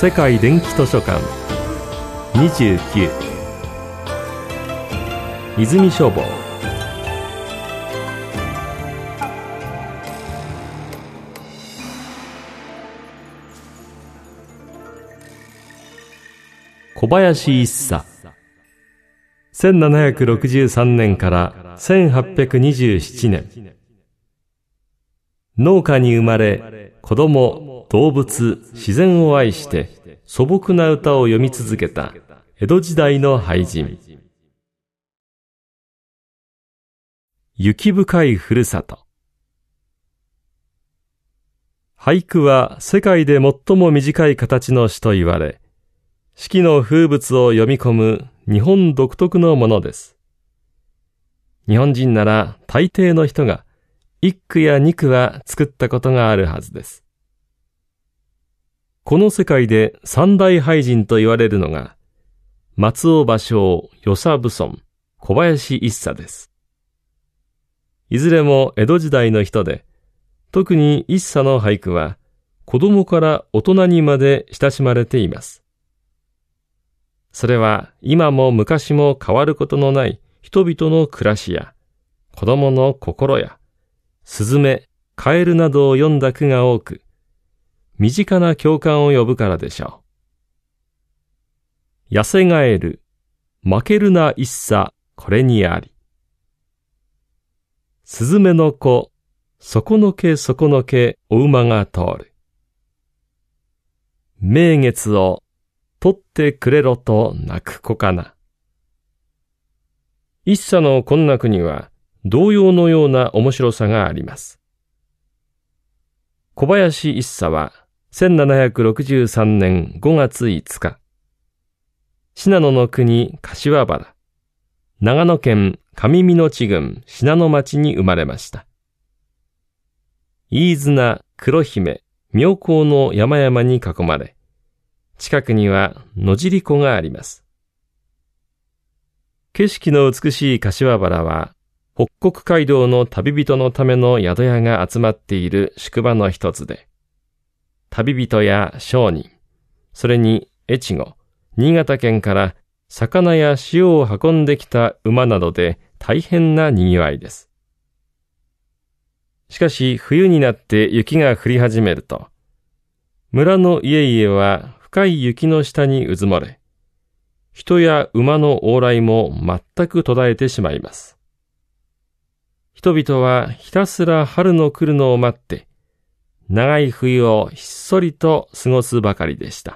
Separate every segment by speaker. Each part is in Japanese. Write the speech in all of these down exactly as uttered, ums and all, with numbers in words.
Speaker 1: 世界電気図書館にじゅうきゅう泉書房。小林一茶、せんななひゃくろくじゅうさんねんからせんはっぴゃくにじゅうななねん。農家に生まれ、子供、動物、自然を愛して素朴な歌を読み続けた江戸時代の俳人。雪深いふるさと。俳句は世界で最も短い形の詩と言われ、四季の風物を読み込む日本独特のものです。日本人なら大抵の人が一句や二句は作ったことがあるはずです。この世界で三大俳人と言われるのが、松尾芭蕉、与謝蕪村、小林一茶です。いずれも江戸時代の人で、特に一茶の俳句は子供から大人にまで親しまれています。それは今も昔も変わることのない人々の暮らしや、子供の心や、スズメ、カエルなどを読んだ句が多く、身近な共感を呼ぶからでしょう。痩せガエル、負けるな一茶、これにあり。スズメの子、底のけ底のけお馬が通る。名月を取ってくれろと泣く子かな。一茶のこんな句には童謡のような面白さがあります。小林一茶はせんななひゃくろくじゅうさんねんごがついつか、信濃の国柏原、長野県上美濃地郡信濃町に生まれました。飯綱、黒姫、妙高の山々に囲まれ、近くには野尻湖があります。景色の美しい柏原は、北国街道の旅人のための宿屋が集まっている宿場の一つで、旅人や商人、それに越後、新潟県から魚や塩を運んできた馬などで大変な賑わいです。しかし冬になって雪が降り始めると、村の家々は深い雪の下にうずもれ、人や馬の往来も全く途絶えてしまいます。人々はひたすら春の来るのを待って、長い冬をひっそりと過ごすばかりでした。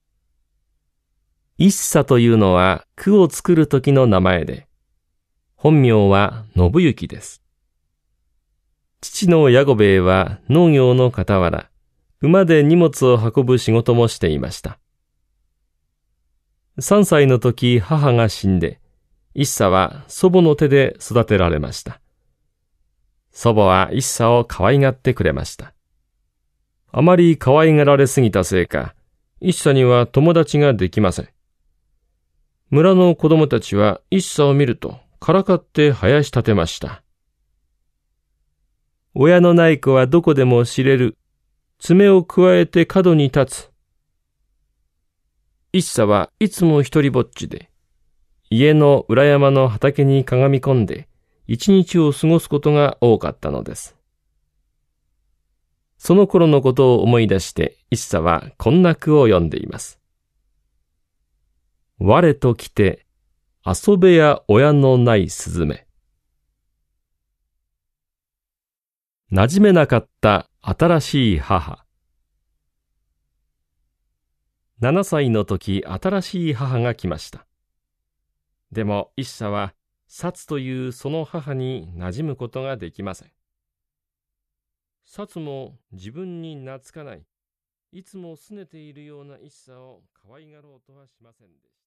Speaker 1: 一茶というのは句を作る時の名前で、本名は信行です。父の矢五兵衛は農業の傍ら、馬で荷物を運ぶ仕事もしていました。さんさいの時母が死んで、一茶は祖母の手で育てられました。祖母は一茶を可愛がってくれました。あまり可愛がられすぎたせいか、一茶には友達ができません。村の子供たちは一茶を見るとからかって生やし立てました。親のない子はどこでも知れる。爪をくわえて角に立つ。一茶はいつも一人ぼっちで、家の裏山の畑にかがみ込んで、一日を過ごすことが多かったのです。その頃のことを思い出して、一茶はこんな句を読んでいます。我と来て、遊べや親のないスズメ。馴染めなかった新しい母。ななさいの時、新しい母が来ました。でも一茶は、薩というその母に馴染むことができません。薩も自分に懐かない、いつも拗ねているような一茶を可愛がろうとはしませんでした。